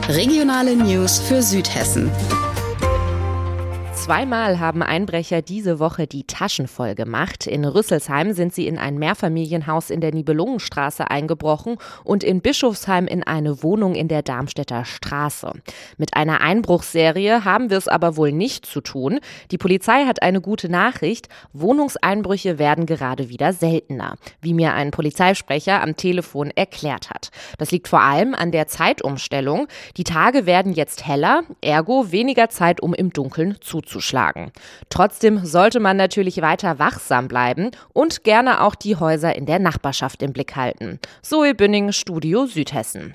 Regionale News für Südhessen. Zweimal haben Einbrecher diese Woche die Taschen voll gemacht. In Rüsselsheim sind sie in ein Mehrfamilienhaus in der Nibelungenstraße eingebrochen und in Bischofsheim in eine Wohnung in der Darmstädter Straße. Mit einer Einbruchsserie haben wir es aber wohl nicht zu tun. Die Polizei hat eine gute Nachricht. Wohnungseinbrüche werden gerade wieder seltener, wie mir ein Polizeisprecher am Telefon erklärt hat. Das liegt vor allem an der Zeitumstellung. Die Tage werden jetzt heller, ergo weniger Zeit, um im Dunkeln zuzuschlagen. Trotzdem sollte man natürlich weiter wachsam bleiben und gerne auch die Häuser in der Nachbarschaft im Blick halten. Zoe Bünning, Studio Südhessen.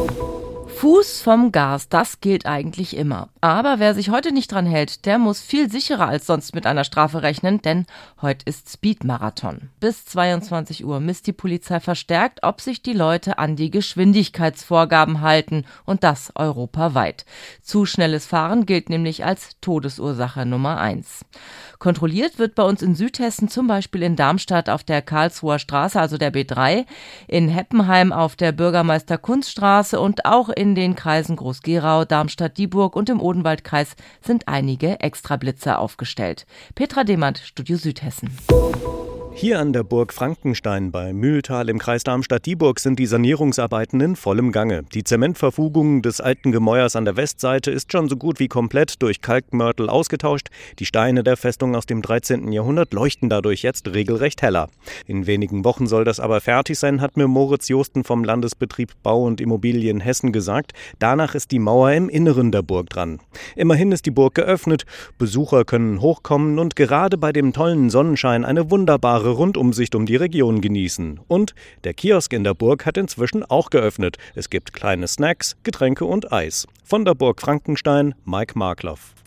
Fuß vom Gas, das gilt eigentlich immer. Aber wer sich heute nicht dran hält, der muss viel sicherer als sonst mit einer Strafe rechnen, denn heute ist Speedmarathon. Bis 22 Uhr misst die Polizei verstärkt, ob sich die Leute an die Geschwindigkeitsvorgaben halten, und das europaweit. Zu schnelles Fahren gilt nämlich als Todesursache Nummer 1. Kontrolliert wird bei uns in Südhessen zum Beispiel in Darmstadt auf der Karlsruher Straße, also der B3, in Heppenheim auf der Bürgermeister-Kunz-Straße und auch in den Kreisen Groß-Gerau, Darmstadt-Dieburg und im Odenwaldkreis sind einige Extrablitzer aufgestellt. Petra Demand, Studio Südhessen. Hier an der Burg Frankenstein bei Mühltal im Kreis Darmstadt-Dieburg sind die Sanierungsarbeiten in vollem Gange. Die Zementverfugung des alten Gemäuers an der Westseite ist schon so gut wie komplett durch Kalkmörtel ausgetauscht. Die Steine der Festung aus dem 13. Jahrhundert leuchten dadurch jetzt regelrecht heller. In wenigen Wochen soll das aber fertig sein, hat mir Moritz Josten vom Landesbetrieb Bau und Immobilien Hessen gesagt. Danach ist die Mauer im Inneren der Burg dran. Immerhin ist die Burg geöffnet, Besucher können hochkommen und gerade bei dem tollen Sonnenschein eine wunderbare Rundumsicht um die Region genießen. Und der Kiosk in der Burg hat inzwischen auch geöffnet. Es gibt kleine Snacks, Getränke und Eis. Von der Burg Frankenstein, Mike Markloff.